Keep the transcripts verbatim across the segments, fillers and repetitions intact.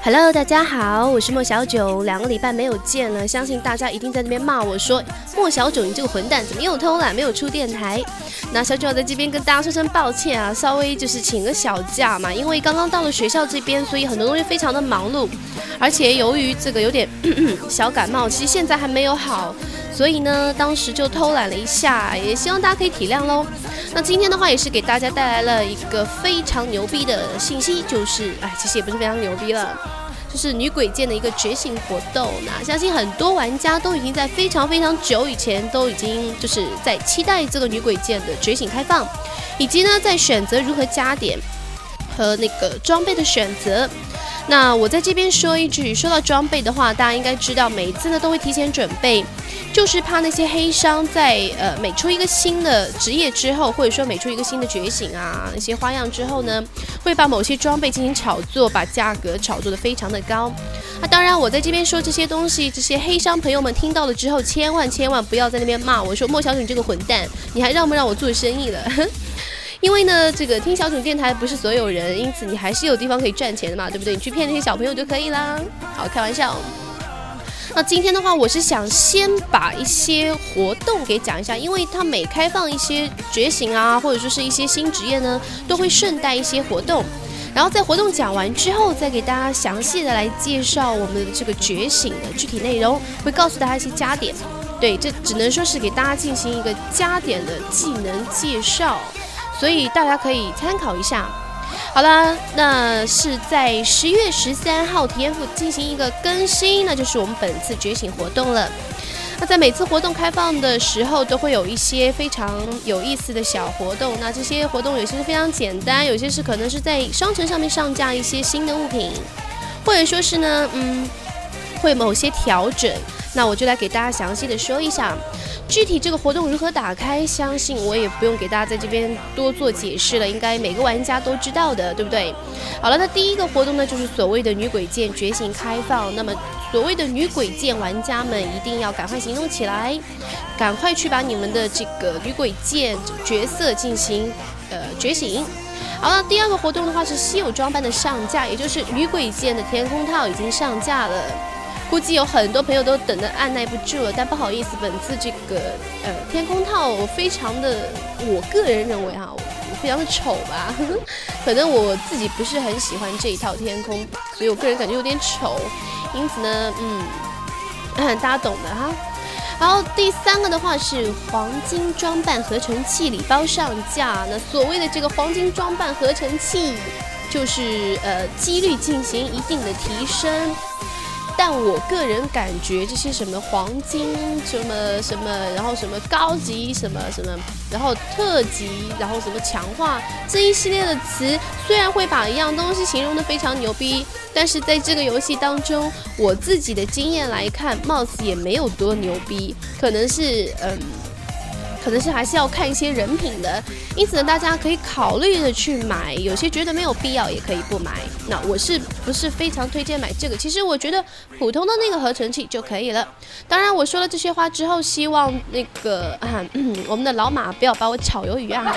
Hello， 大家好，我是莫小九，两个礼拜没有见了，相信大家一定在那边骂我说，莫小九你这个混蛋怎么又偷懒没有出电台？那小九在这边跟大家说声抱歉啊，稍微就是请个小假嘛，因为刚刚到了学校这边，所以很多东西非常的忙碌，而且由于这个有点咳咳小感冒，其实现在还没有好，所以呢，当时就偷懒了一下，也希望大家可以体谅咯。那今天的话也是给大家带来了一个非常牛逼的信息，就是哎，其实也不是非常牛逼了，就是女鬼剑的一个觉醒活动。那相信很多玩家都已经在非常非常久以前都已经就是在期待这个女鬼剑的觉醒开放，以及呢在选择如何加点和那个装备的选择。那我在这边说一句，说到装备的话，大家应该知道，每次呢都会提前准备，就是怕那些黑商在呃每出一个新的职业之后，或者说每出一个新的觉醒啊，那些花样之后呢，会把某些装备进行炒作，把价格炒作的非常的高。那、啊、当然，我在这边说这些东西，这些黑商朋友们听到了之后，千万千万不要在那边骂我说莫小九你这个混蛋，你还让不让我做生意了？因为呢，这个听小九电台不是所有人，因此你还是有地方可以赚钱的嘛，对不对？你去骗那些小朋友就可以啦。好，开玩笑。那今天的话，我是想先把一些活动给讲一下，因为它每开放一些觉醒啊，或者说是一些新职业呢，都会顺带一些活动。然后在活动讲完之后，再给大家详细的来介绍我们的这个觉醒的具体内容，会告诉大家一些加点。对，这只能说是给大家进行一个加点的技能介绍。所以大家可以参考一下。好啦，那是在十月十三号体验服进行一个更新，那就是我们本次觉醒活动了。那在每次活动开放的时候，都会有一些非常有意思的小活动。那这些活动有些是非常简单，有些是可能是在商城上面上架一些新的物品，或者说是呢，嗯，会某些调整。那我就来给大家详细的说一下。具体这个活动如何打开，相信我也不用给大家在这边多做解释了，应该每个玩家都知道的，对不对？好了，那第一个活动呢，就是所谓的女鬼剑觉醒开放。那么所谓的女鬼剑玩家们一定要赶快行动起来，赶快去把你们的这个女鬼剑角色进行呃觉醒。好了，第二个活动的话是稀有装扮的上架，也就是女鬼剑的天空套已经上架了。估计有很多朋友都等得按耐不住了，但不好意思，本次这个呃天空套非常的，我个人认为哈，非常的丑吧，呵呵，可能我自己不是很喜欢这一套天空，所以我个人感觉有点丑，因此呢，嗯，大家懂的哈。然后第三个的话是黄金装扮合成器礼包上架，那所谓的这个黄金装扮合成器，就是呃几率进行一定的提升。但我个人感觉这些什么黄金什么什么，然后什么高级什么什么，然后特级，然后什么强化这一系列的词，虽然会把一样东西形容得非常牛逼，但是在这个游戏当中，我自己的经验来看，貌似也没有多牛逼，可能是嗯。可能是还是要看一些人品的，因此呢，大家可以考虑的去买，有些觉得没有必要也可以不买。那我是不是非常推荐买这个？其实我觉得普通的那个合成器就可以了。当然，我说了这些话之后，希望那个啊、嗯，我们的老马不要把我炒鱿鱼啊。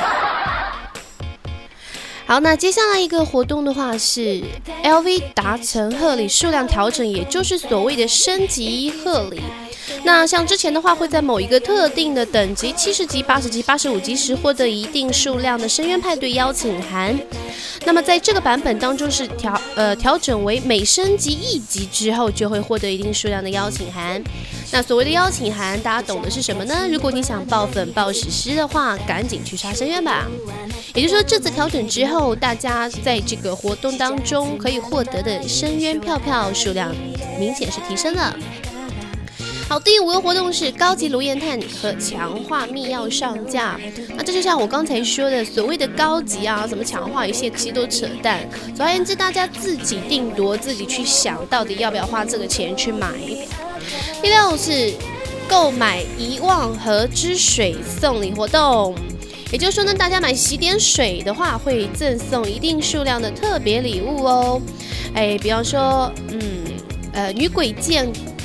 好，那接下来一个活动的话是 L V 达成贺礼数量调整，也就是所谓的升级贺礼。那像之前的话，会在某一个特定的等级七十级、八十级、八十五级时获得一定数量的深渊派对邀请函。那么在这个版本当中是调呃调整为每升级一级之后就会获得一定数量的邀请函。那所谓的邀请函，大家懂的是什么呢？如果你想爆粉爆史诗的话，赶紧去刷深渊吧。也就是说，这次调整之后，大家在这个活动当中可以获得的深渊票票数量明显是提升了。好，第五个活动是高级炉焰炭和强化密钥上架。那这就像我刚才说的，所谓的高级啊，什么强化一些其实都扯淡。总而言之，大家自己定夺，自己去想到底要不要花这个钱去买。第六是购买遗忘河之水送礼活动。也就是说呢，大家买洗点水的话，会赠送一定数量的特别礼物哦。哎，比方说，嗯，呃，女鬼剑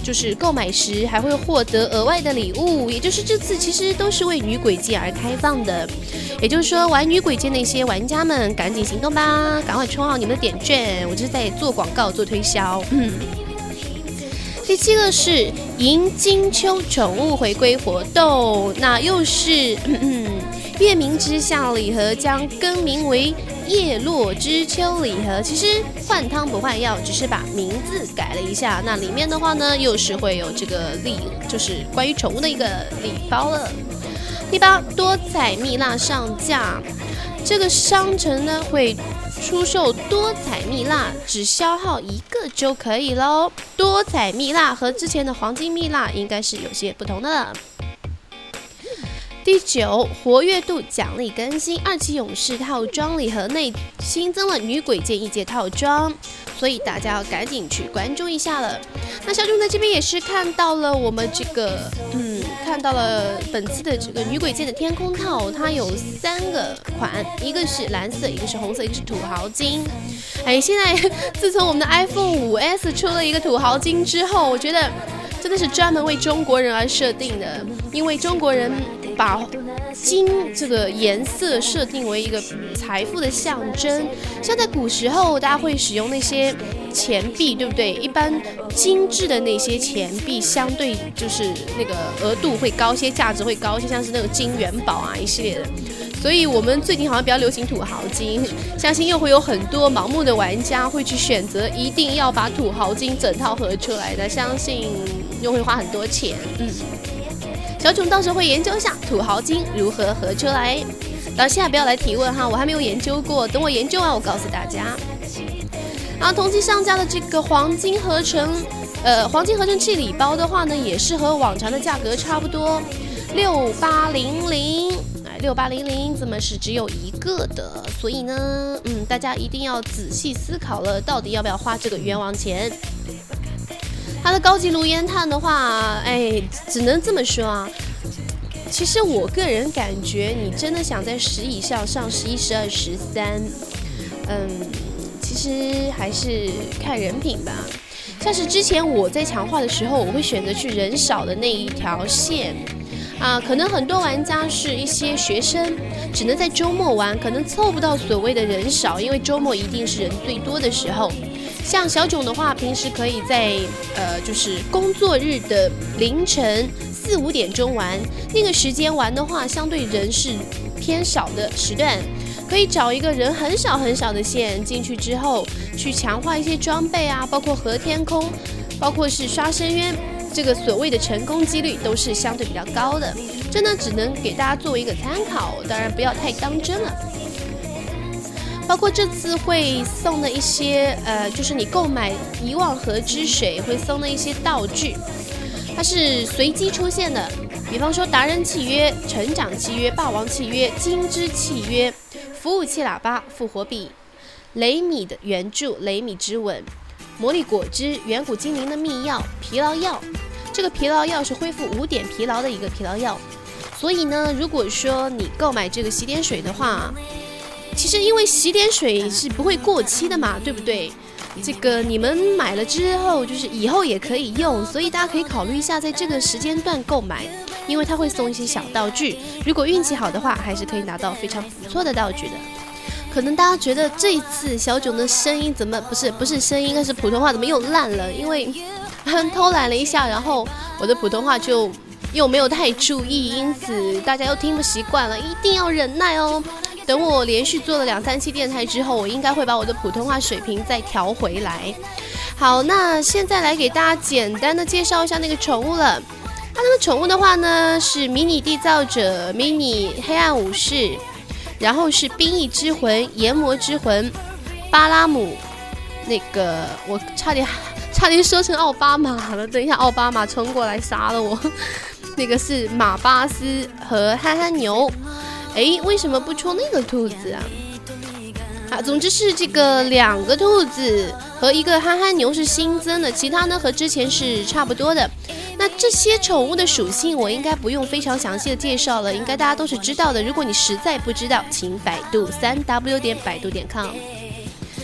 就是购买时还会获得额外的礼物，也就是这次其实都是为女鬼剑而开放的。也就是说，玩女鬼剑的一些玩家们，赶紧行动吧，赶快充好你们的点券，我这是在做广告做推销。嗯。第七个是迎金秋宠物回归活动，那又是嗯嗯月明之下礼盒将更名为叶落之秋礼盒，其实换汤不换药，只是把名字改了一下。那里面的话呢，又是会有这个礼，就是关于宠物的一个礼包了。第八，多彩蜜蜡上架，这个商城呢会出售多彩蜜蜡，只消耗一个就可以咯。多彩蜜蜡和之前的黄金蜜蜡应该是有些不同的了。第九，活跃度奖励更新，二期勇士套装礼盒内新增了女鬼剑一阶套装，所以大家要赶紧去关注一下了。那小钟在这边也是看到了我们这个，嗯，看到了本次的这个女鬼剑的天空套，它有三个款，一个是蓝色，一个是红色，一个是土豪金。哎，现在自从我们的 iPhone 五 S 出了一个土豪金之后，我觉得真的是专门为中国人而设定的，因为中国人把金这个颜色设定为一个财富的象征，像在古时候大家会使用那些钱币，对不对？一般精致的那些钱币相对就是那个额度会高些，价值会高些，像是那个金元宝啊一系列的。所以我们最近好像比较流行土豪金，相信又会有很多盲目的玩家会去选择一定要把土豪金整套合出来的，相信又会花很多钱。嗯，小囧到时候会研究一下土豪金如何合出来。到现在不要来提问哈，我还没有研究过，等我研究完我告诉大家。然后同期上架的这个黄金合成，呃，黄金合成器礼包的话呢，也是和往常的价格差不多，六八零零，哎，六八零零怎么是只有一个的？所以呢，嗯，大家一定要仔细思考了，到底要不要花这个冤枉钱。它的高级炉烟炭的话，哎，只能这么说啊。其实我个人感觉，你真的想在十以上上十一、十二、十三，嗯，其实还是看人品吧。像是之前我在强化的时候，我会选择去人少的那一条线。啊，可能很多玩家是一些学生，只能在周末玩，可能凑不到所谓的人少，因为周末一定是人最多的时候。像小囧的话，平时可以在呃，就是工作日的凌晨四五点钟玩，那个时间玩的话，相对人是偏少的时段，可以找一个人很少很少的线进去之后，去强化一些装备啊，包括和天空，包括是刷深渊。这个所谓的成功几率都是相对比较高的，这呢只能给大家作为一个参考，当然不要太当真了。包括这次会送的一些，呃，就是你购买遗忘河之水会送的一些道具，它是随机出现的，比方说达人契约、成长契约、霸王契约、金枝契约、服务器喇叭、复活币、雷米的援助、雷米之吻、魔力果汁、远古精灵的秘药、疲劳药。这个疲劳药是恢复五点疲劳的一个疲劳药，所以呢，如果说你购买这个洗点水的话，其实因为洗点水是不会过期的嘛，对不对？这个你们买了之后，就是以后也可以用，所以大家可以考虑一下在这个时间段购买，因为它会送一些小道具，如果运气好的话，还是可以拿到非常不错的道具的。可能大家觉得这一次小囧的声音怎么不是不是声音，应该是普通话怎么又烂了？因为偷懒了一下，然后我的普通话就又没有太注意，因此大家又听不习惯了，一定要忍耐哦。等我连续做了两三期电台之后，我应该会把我的普通话水平再调回来。好，那现在来给大家简单的介绍一下那个宠物了。它那个宠物的话呢，是迷你缔造者、迷你黑暗武士，然后是冰翼之魂、炎魔之魂、巴拉姆，那个我差点差点说成奥巴马了，等一下奥巴马冲过来杀了我。那个是马巴斯和憨憨牛。诶，为什么不出那个兔子啊？啊，总之是这个两个兔子和一个憨憨牛是新增的，其他呢和之前是差不多的。那这些宠物的属性我应该不用非常详细的介绍了，应该大家都是知道的。如果你实在不知道，请百度三 w 点百度点 com。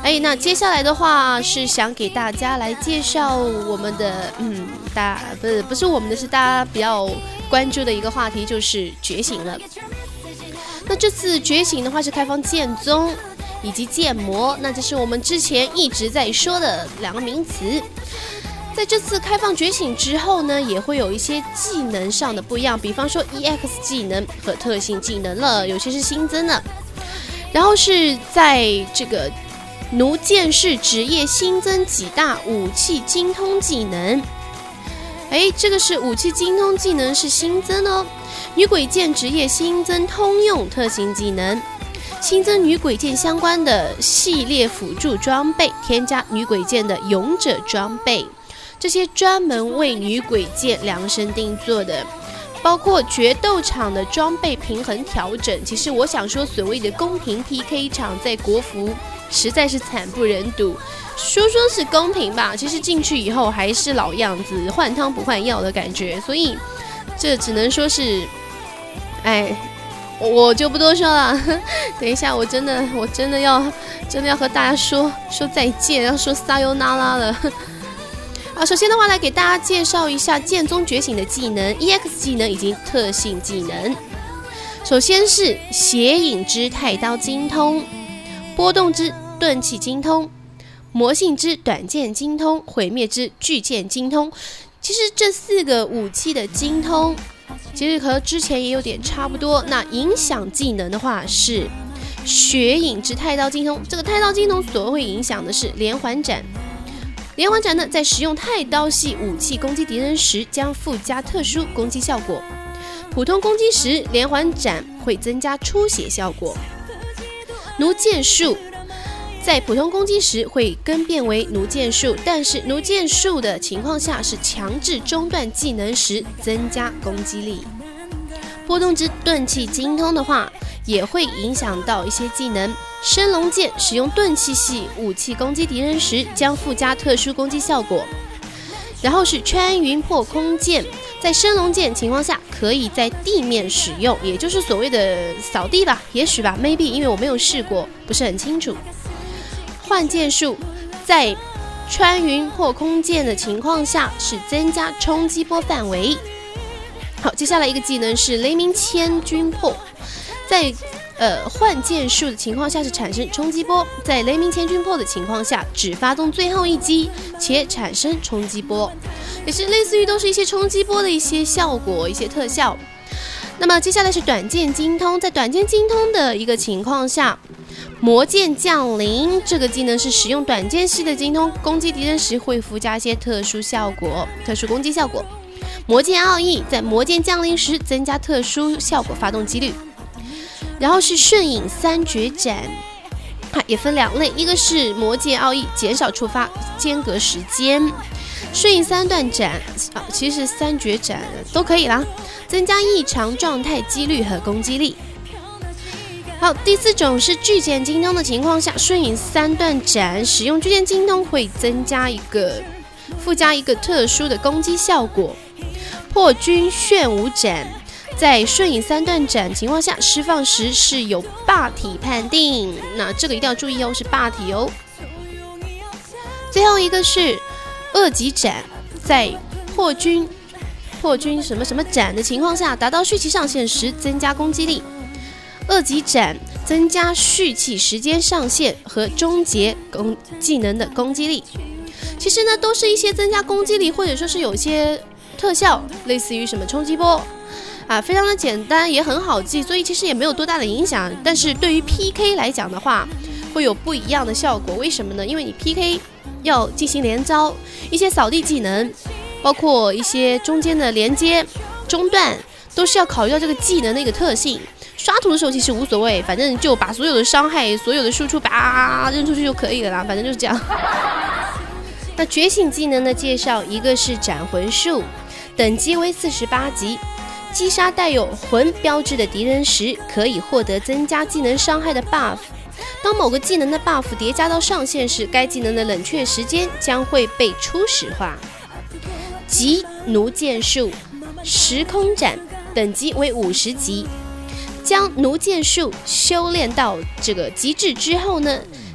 哎，那接下来的话是想给大家来介绍我们的，嗯，大不是不是我们的，是大家比较关注的一个话题，就是觉醒了。那这次觉醒的话是开放剑宗以及剑魔，那这是我们之前一直在说的两个名词。在这次开放觉醒之后呢，也会有一些技能上的不一样，比方说 E X 技能和特性技能了，有些是新增的。然后是在这个弩箭士职业新增几大武器精通技能。哎，这个是武器精通技能是新增哦。女鬼剑职业新增通用特性技能，新增女鬼剑相关的系列辅助装备，添加女鬼剑的勇者装备，这些专门为女鬼剑量身定做的。包括决斗场的装备平衡调整，其实我想说，所谓的公平 P K 场在国服实在是惨不忍睹。说说是公平吧，其实进去以后还是老样子，换汤不换药的感觉，所以这只能说是，哎，我就不多说了。等一下，我真的，我真的要，真的要和大家说说再见，要说撒尤那拉了。啊，首先的话来给大家介绍一下剑宗觉醒的技能 E X 技能以及特性技能。首先是邪影之太刀精通，波动之钝器精通，魔性之短剑精通，毁灭之巨剑精通。其实这四个武器的精通其实和之前也有点差不多。那影响技能的话是血影之太刀精通，这个太刀精通所会影响的是连环斩。连环斩呢，在使用太刀系武器攻击敌人时，将附加特殊攻击效果。普通攻击时，连环斩会增加出血效果。弩箭术在普通攻击时会更变为弩箭术，但是弩箭术的情况下是强制中断技能时增加攻击力。波动之钝器精通的话，也会影响到一些技能。升龙剑使用钝器系武器攻击敌人时，将附加特殊攻击效果。然后是穿云破空剑，在升龙剑情况下可以在地面使用，也就是所谓的扫地吧，也许吧 ，maybe， 因为我没有试过，不是很清楚。换剑术在穿云破空剑的情况下是增加冲击波范围。好，接下来一个技能是雷鸣千钧破，在呃换剑术的情况下是产生冲击波，在雷鸣千钧破的情况下只发动最后一击且产生冲击波，也是类似于都是一些冲击波的一些效果，一些特效。那么接下来是短剑精通，在短剑精通的一个情况下，魔剑降临这个技能是使用短剑系的精通，攻击敌人时会附加一些特殊效果，特殊攻击效果。魔剑奥义在魔剑降临时增加特殊效果发动几率。然后是瞬影三绝斩，啊，也分两类，一个是魔剑奥义减少触发间隔时间，瞬影三段斩啊，其实三绝斩都可以啦，增加异常状态几率和攻击力。好，第四种是巨剑精通的情况下，瞬影三段斩使用巨剑精通会增加一个附加一个特殊的攻击效果。破军炫舞斩在瞬影三段斩情况下释放时是有霸体判定，那这个一定要注意哦，是霸体哦。最后一个是恶极斩，在破军破军什么什么斩的情况下，达到蓄气上限时增加攻击力。恶极斩增加蓄气时间上限和终结攻技能的攻击力。其实呢，都是一些增加攻击力，或者说是有一些特效，类似于什么冲击波啊，非常的简单，也很好记，所以其实也没有多大的影响。但是对于 P K 来讲的话，会有不一样的效果。为什么呢？因为你 P K 要进行连招，一些扫地技能，包括一些中间的连接、中断，都是要考虑到这个技能的一个特性。刷图的时候其实无所谓，反正就把所有的伤害、所有的输出叭扔出去就可以了啦，反正就是这样。那觉醒技能的介绍，一个是斩魂术，等级为四十八级，击杀带有魂标志的敌人时，可以获得增加技能伤害的 buff。当某个技能的 buff 叠加到上限时，该技能的冷却时间将会被初始化。即弩箭术，时空斩，等级为五十级。将弩箭术修炼到这个极致之后呢，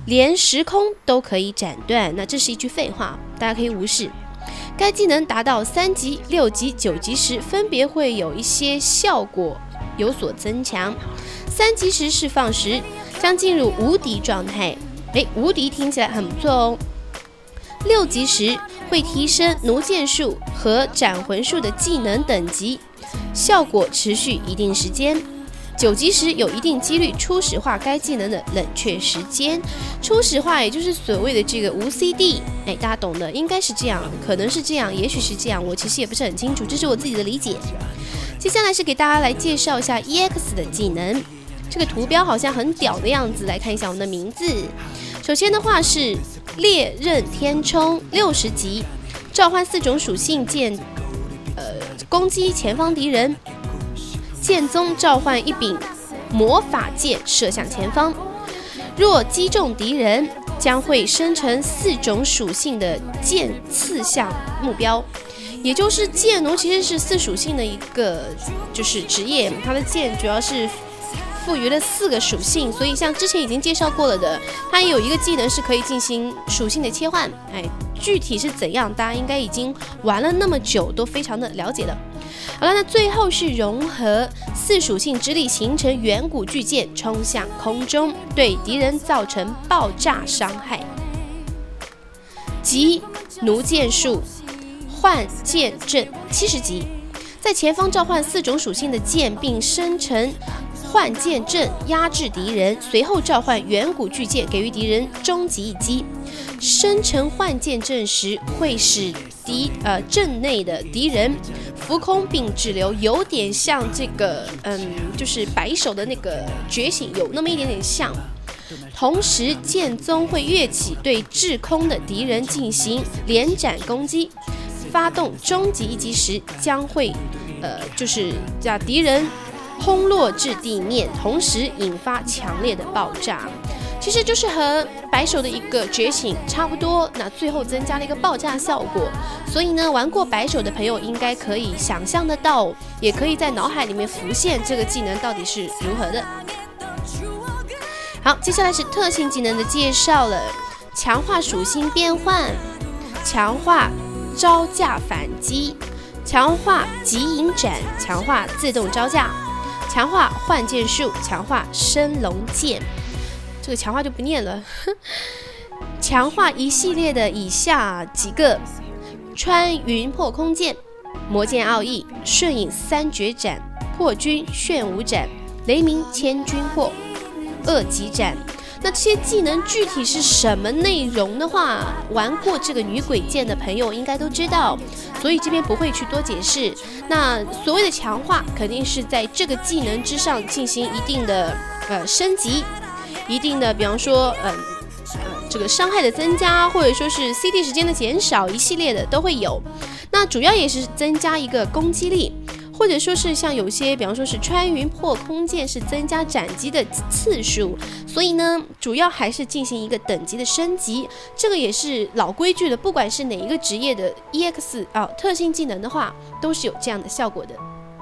连时空都可以斩断。那这是一句废话，大家可以无视。该技能达到三级、六级、九级时，分别会有一些效果有所增强。三级时释放时，将进入无敌状态。诶，无敌听起来很不错哦。六级时会提升弩箭术和斩魂术的技能等级，效果持续一定时间。九级时有一定几率初始化该技能的冷却时间，初始化也就是所谓的这个无 C D， 哎，大家懂的，应该是这样，可能是这样，也许是这样，我其实也不是很清楚，这是我自己的理解。接下来是给大家来介绍一下 E X 的技能，这个图标好像很屌的样子，来看一下我们的名字。首先的话是烈刃天冲，六十级，召唤四种属性剑，呃，攻击前方敌人。剑宗召唤一柄魔法剑射向前方，若击中敌人，将会生成四种属性的剑刺向目标。也就是剑奴其实是四属性的一个就是职业，它的剑主要是赋予了四个属性，所以像之前已经介绍过了的，它也有一个技能是可以进行属性的切换。哎，具体是怎样，大家应该已经玩了那么久，都非常的了解了。好了，那最后是融合四属性之力，形成远古巨剑，冲向空中，对敌人造成爆炸伤害。即弩箭术，换剑阵，七十级，在前方召唤四种属性的剑，并生成换剑阵压制敌人，随后召唤远古巨剑，给予敌人终极一击。生成换剑阵时，会使敌呃阵内的敌人浮空并滞留，有点像这个嗯，就是白手的那个觉醒，有那么一点点像。同时，剑宗会跃起，对滞空的敌人进行连斩攻击。发动终极一击时，将会呃就是将敌人轰落至地面，同时引发强烈的爆炸。其实就是和白手的一个觉醒差不多，那最后增加了一个爆炸效果。所以呢，玩过白手的朋友应该可以想象得到，也可以在脑海里面浮现这个技能到底是如何的。好，接下来是特性技能的介绍了，强化属性变换，强化招架反击，强化极影斩，强化自动招架，强化换剑术，强化升龙剑。这个强化就不念了。强化一系列的以下几个：穿云破空剑、魔剑奥义、瞬影三绝斩、破军炫舞斩、雷鸣千钧获、恶极斩。那这些技能具体是什么内容的话，玩过这个女鬼剑的朋友应该都知道，所以这边不会去多解释。那所谓的强化，肯定是在这个技能之上进行一定的呃升级，一定的，比方说，嗯、呃，呃，这个伤害的增加，或者说是 C D 时间的减少，一系列的都会有。那主要也是增加一个攻击力。或者说是像有些，比方说是穿云破空剑是增加斩击的次数，所以呢，主要还是进行一个等级的升级。这个也是老规矩了，不管是哪一个职业的 E X 啊特性技能的话，都是有这样的效果的。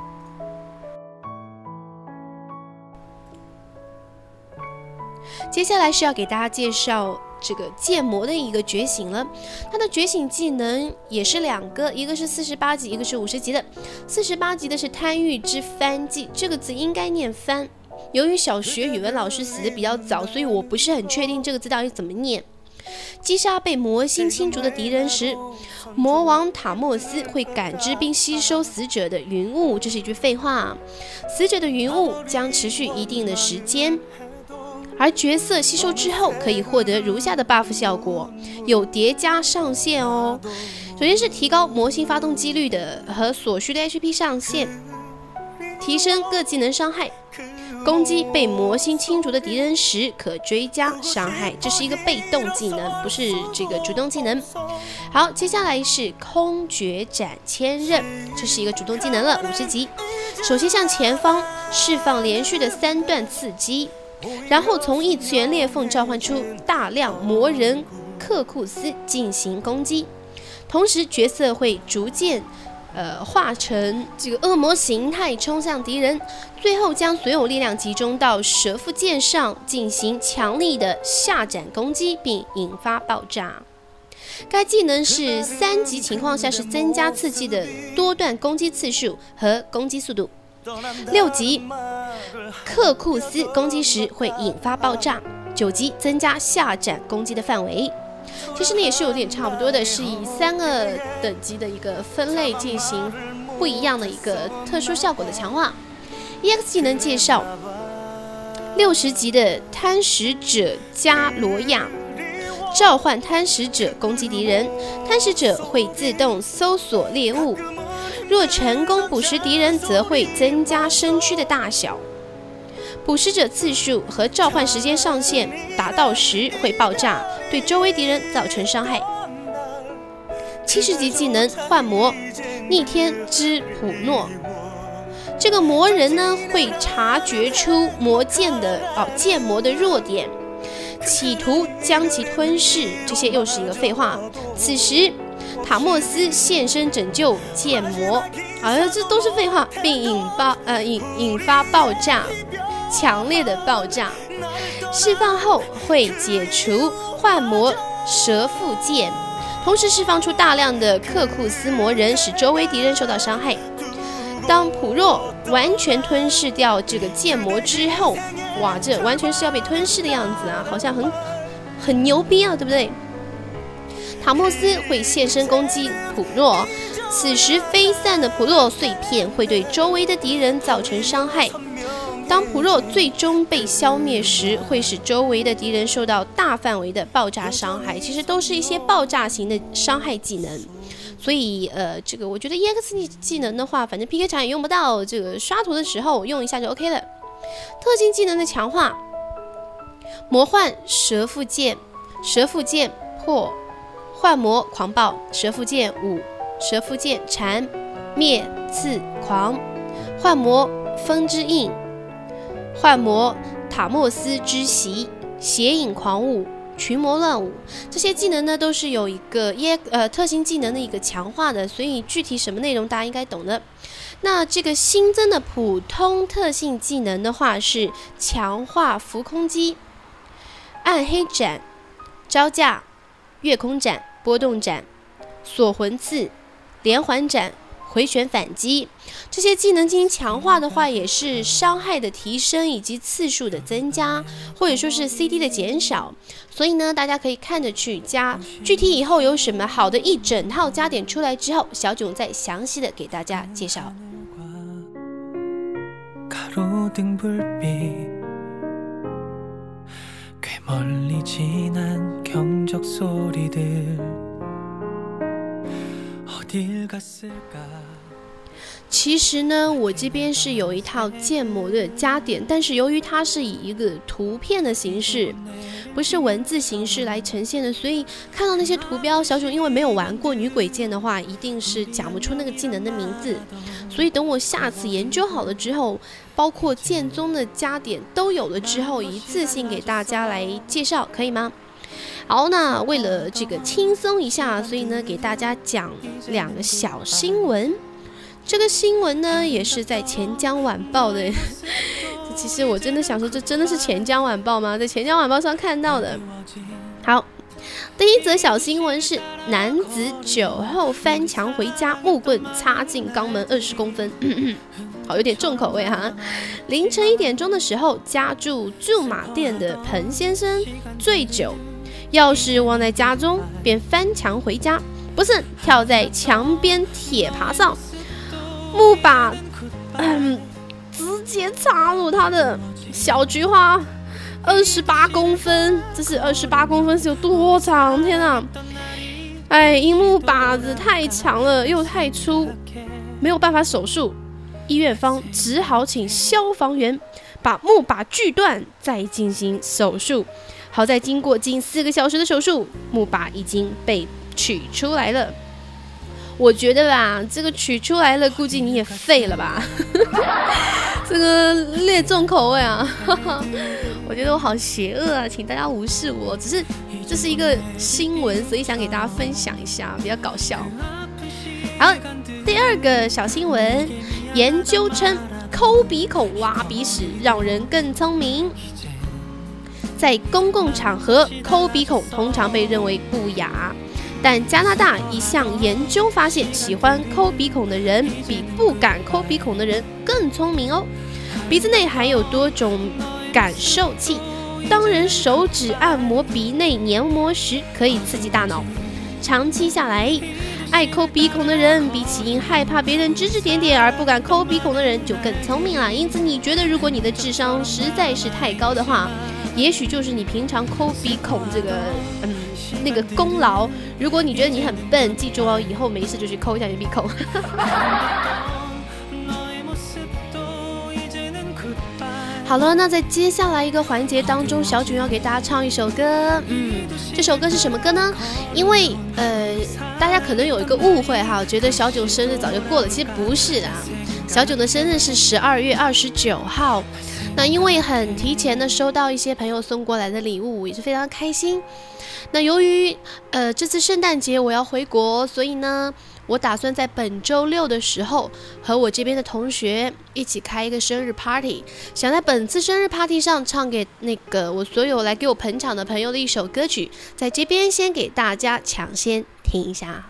接下来是要给大家介绍这个剑魔的一个觉醒了，它的觉醒技能也是两个，一个是四十八级，一个是五十级的。四十八级的是贪欲之翻技，这个字应该念翻。由于小学语文老师死的比较早，所以我不是很确定这个字到底怎么念。击杀被魔星侵逐的敌人时，魔王塔莫斯会感知并吸收死者的云雾，这是一句废话。死者的云雾将持续一定的时间。而角色吸收之后，可以获得如下的 buff 效果，有叠加上限哦。首先是提高魔星发动几率的和所需的 H P 上限，提升各技能伤害。攻击被魔星侵逐的敌人时，可追加伤害，这是一个被动技能，不是这个主动技能。好，接下来是空绝斩千刃，这是一个主动技能了，五十级。首先向前方释放连续的三段刺击。然后从异次元裂缝召唤出大量魔人克库斯进行攻击，同时角色会逐渐呃化成这个恶魔形态冲向敌人，最后将所有力量集中到蛇腹剑上进行强力的下斩攻击，并引发爆炸。该技能是三级情况下是增加刺激的多段攻击次数和攻击速度。六级克库斯攻击时会引发爆炸，九级增加下斩攻击的范围。其实呢也是有点差不多的，是以三个等级的一个分类进行不一样的一个特殊效果的强化。E X 技能介绍：六十级的贪食者加罗亚。召唤贪食者攻击敌人，贪食者会自动搜索猎物，若成功捕食敌人，则会增加身躯的大小。捕食者次数和召唤时间上限达到时会爆炸，对周围敌人造成伤害。七十级技能幻魔，逆天之普诺。这个魔人呢会察觉出魔剑的哦剑魔的弱点，企图将其吞噬，这些又是一个废话。此时，塔莫斯现身拯救剑魔，啊，这都是废话，并引爆呃引引发爆炸，强烈的爆炸。释放后会解除幻魔蛇腹剑，同时释放出大量的克库斯魔人，使周围敌人受到伤害。当普若完全吞噬掉这个剑魔之后，哇，这完全是要被吞噬的样子啊，好像很很牛逼啊，对不对？塔莫斯会现身攻击普若，此时飞散的普若碎片会对周围的敌人造成伤害。当普若最终被消灭时，会使周围的敌人受到大范围的爆炸伤害，其实都是一些爆炸型的伤害技能。所以，呃，这个我觉得 E X 技能的话，反正 P K 场也用不到，这个刷图的时候用一下就 OK 了。特性技能的强化：魔幻蛇腹剑，蛇腹剑破，幻魔狂暴，蛇腹剑五，蛇腹剑缠，灭刺狂，幻魔风之印，幻魔塔莫斯之袭，邪影狂舞，群魔乱舞。这些技能呢都是有一个耶呃特性技能的一个强化的，所以具体什么内容大家应该懂的。那这个新增的普通特性技能的话是强化浮空击、暗黑斩、招架、月空斩、波动斩、锁魂刺、连环斩、回旋反击。这些技能进行强化的话，也是伤害的提升以及次数的增加，或者说是 C D 的减少。所以呢，大家可以看着去加。具体以后有什么好的一整套加点出来之后，小囧再详细的给大家介绍。其实呢，我这边是有一套剑魔的加点，但是由于它是以一个图片的形式，不是文字形式来呈现的，所以看到那些图标，小囧因为没有玩过女鬼剑的话，一定是讲不出那个技能的名字。所以等我下次研究好了之后，包括剑宗的加点都有了之后，一次性给大家来介绍，可以吗？好，那为了这个轻松一下，所以呢，给大家讲两个小新闻。这个新闻呢，也是在钱江晚报的。其实我真的想说，这真的是钱江晚报吗？在钱江晚报上看到的。好，第一则小新闻是男子酒后翻墙回家，木棍插进肛门二十公分。好，有点重口味哈。凌晨一点钟的时候，家住驻马店的彭先生醉酒，钥匙忘在家中，便翻墙回家，不慎跳在墙边铁爬上。木把嗯，直接插入他的小菊花，二十八公分，这是二十八公分是有多长？天啊！哎，因木把子太长了又太粗，没有办法手术，医院方只好请消防员把木把锯断，再进行手术。好在经过近四个小时的手术，木把已经被取出来了。我觉得吧，这个取出来了，估计你也废了吧。这个略重口味啊，我觉得我好邪恶啊，请大家无视我。只是这是一个新闻，所以想给大家分享一下，比较搞笑。好， 第二个小新闻，研究称抠鼻孔挖鼻屎让人更聪明。在公共场合抠鼻孔通常被认为不雅，但加拿大一项研究发现，喜欢抠鼻孔的人比不敢抠鼻孔的人更聪明哦。鼻子内含有多种感受器，当人手指按摩鼻内黏膜时，可以刺激大脑。长期下来，爱抠鼻孔的人比起因害怕别人指指点点而不敢抠鼻孔的人就更聪明了。因此，你觉得如果你的智商实在是太高的话，也许就是你平常抠鼻孔这个嗯那个功劳。如果你觉得你很笨，记住哦，以后没事就去抠一下你的鼻孔。好了，那在接下来一个环节当中，小囧要给大家唱一首歌。嗯，这首歌是什么歌呢？因为呃，大家可能有一个误会哈，觉得小囧生日早就过了，其实不是的。小囧的生日是十二月二十九号。那因为很提前的收到一些朋友送过来的礼物，也是非常开心。那由于呃这次圣诞节我要回国，所以呢，我打算在本周六的时候和我这边的同学一起开一个生日 party， 想在本次生日 party 上唱给那个我所有来给我捧场的朋友的一首歌曲，在这边先给大家抢先听一下。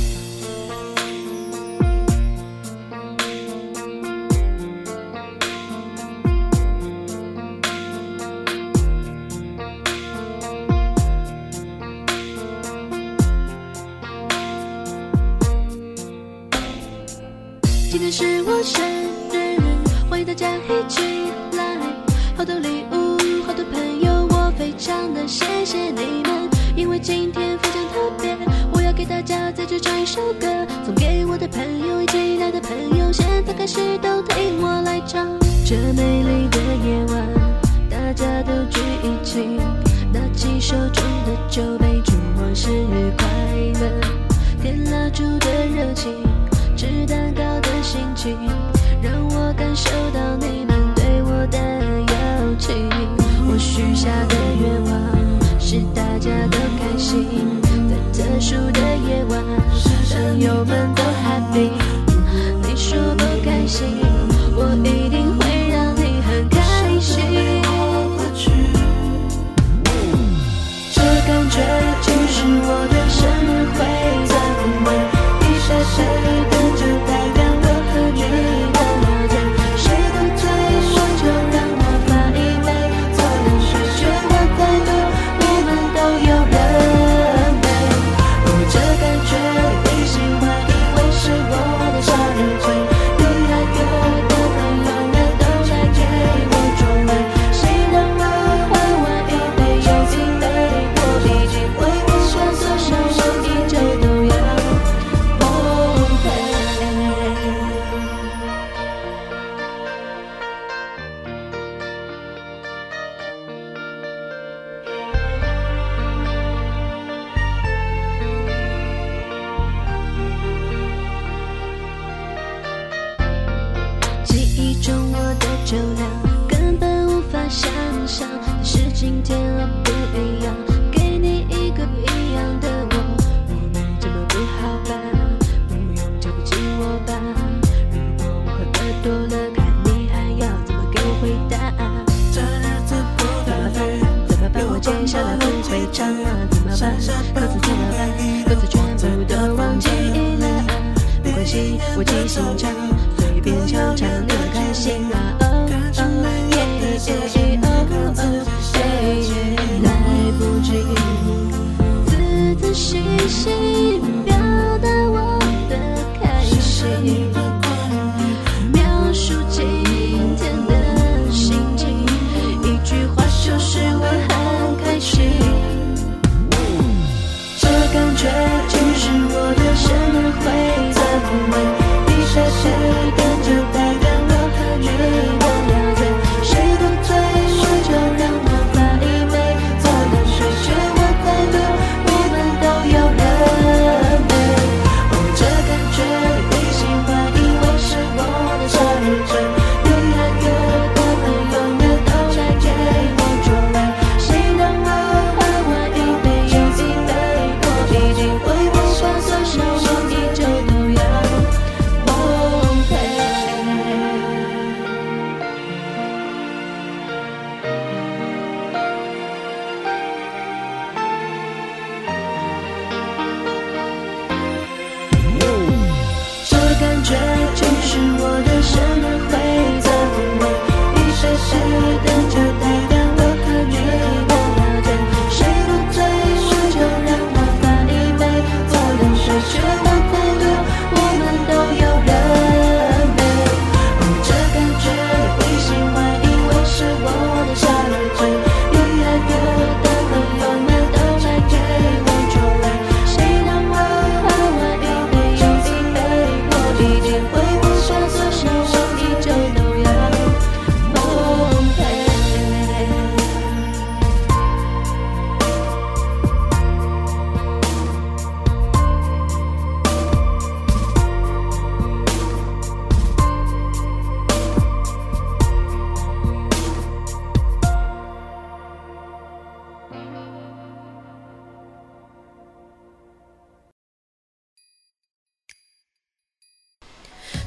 今天是我生日，欢迎大家一起来，好多礼物，好多朋友，我非常的谢谢你们，因为今天非常特别，我要给大家在这唱一首歌，送给我的朋友，一起来的朋友，现在开始都听我来唱。这美丽的夜晚，大家都聚一起，拿起手中的酒杯，祝我生日快乐，点蜡烛的热情，吃蛋糕的心情，让我感受到你们对我的友情。我许下的愿望是大家都开心，在特殊的夜晚，朋友们都 happy。你说不开心，我一定会让你很开心。这感觉就是我的生日会在不会一下下跟着代表我和你的聊天，谁不醉我就让我发一杯，做人水却喝太多，你们都有人陪。哦，这感觉你喜欢，因为是我的生日会，你还有的朋友们都来给我准备，谁让我喝完一杯又一杯，我已经为我所所想我依旧都要后悔。记忆中我的酒量根本无法想象，但是今天我不一样，给你一个不一样的我，我们这么不好吧？不用瞧不起我吧？如果我喝得多了，看你还要怎么给我回答？这日子不怎么办？怎么办？我接下来不会唱啊，怎么办？歌词怎么办？歌词全部都忘记了啊，没关系，我即兴唱，随便敲唱，你们开心啊！哦哦耶耶哦哦耶，来不及字字细细表达我的开心，描述今天的心情，一句话就是我很开心。这感觉就是我的生日会在不会一下下跟着代表我和你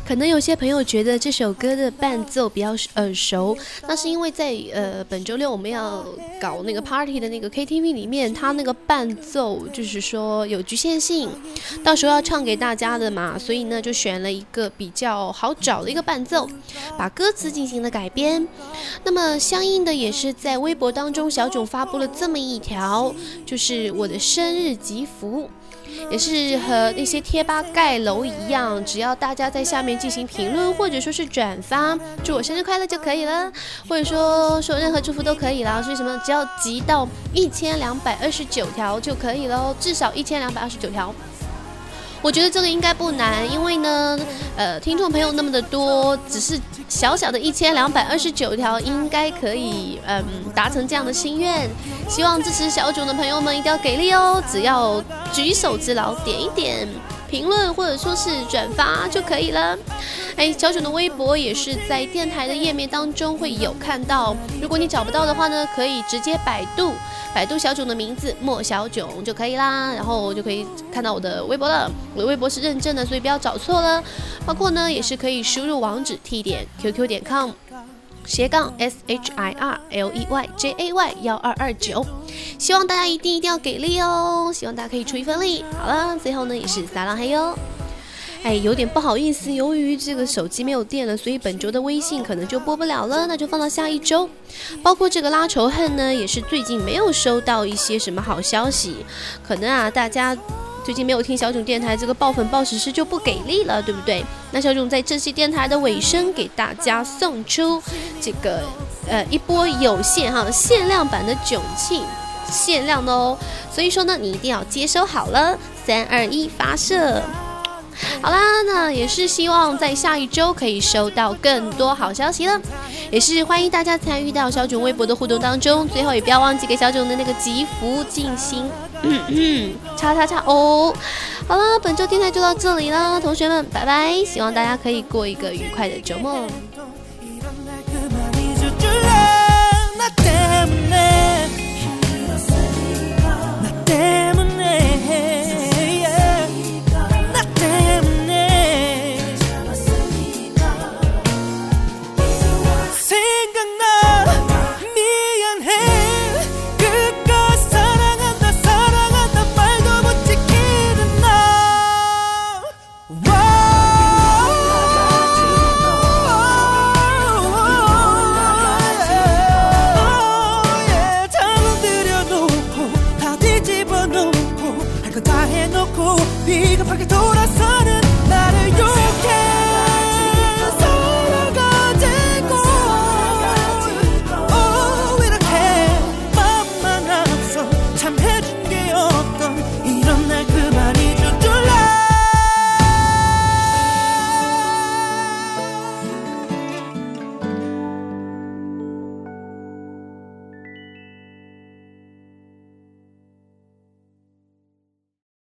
可能有些朋友觉得这首歌的伴奏比较耳熟，那是因为在呃本周六我们要搞那个 party 的那个 K T V 里面，它那个伴奏就是说有局限性，到时候要唱给大家的嘛，所以呢就选了一个比较好找的一个伴奏，把歌词进行了改编。那么相应的也是在微博当中，小囧发布了这么一条，就是我的生日吉福。也是和那些贴吧盖楼一样，只要大家在下面进行评论或者说是转发，祝我生日快乐就可以了，或者说说任何祝福都可以啦。所以什么，只要集到一千两百二十九条就可以了，至少一千两百二十九条。我觉得这个应该不难，因为呢，呃，听众朋友那么的多，只是小小的一千两百二十九条，应该可以，嗯，达成这样的心愿。希望支持小囧的朋友们一定要给力哦！只要举手之劳，点一点评论或者说是转发就可以了。哎，小囧的微博也是在电台的页面当中会有看到，如果你找不到的话呢，可以直接百度。百度小囧的名字莫小囧就可以啦，然后就可以看到我的微博了。我的微博是认证的，所以不要找错了。包括呢，也是可以输入网址 t 点 qq 点 com 斜杠 s h i r l e y j a y 一二二九。希望大家一定一定要给力哦！希望大家可以出一份力。好了，最后呢也是撒浪嘿哟。哎，有点不好意思，由于这个手机没有电了，所以本周的微信可能就播不了了，那就放到下一周。包括这个拉仇恨呢，也是最近没有收到一些什么好消息，可能啊大家最近没有听小囧电台这个爆粉爆实时就不给力了，对不对？那小囧在这期电台的尾声给大家送出这个呃一波有限哈限量版的囧庆，限量的哦，所以说呢你一定要接收好了，三二一发射。好啦，那也是希望在下一周可以收到更多好消息了，也是欢迎大家参与到小囧微博的互动当中。最后也不要忘记给小囧的那个吉福进行嗯嗯叉叉叉哦。好了，本周电台就到这里了，同学们拜拜，希望大家可以过一个愉快的周末。 비겁하게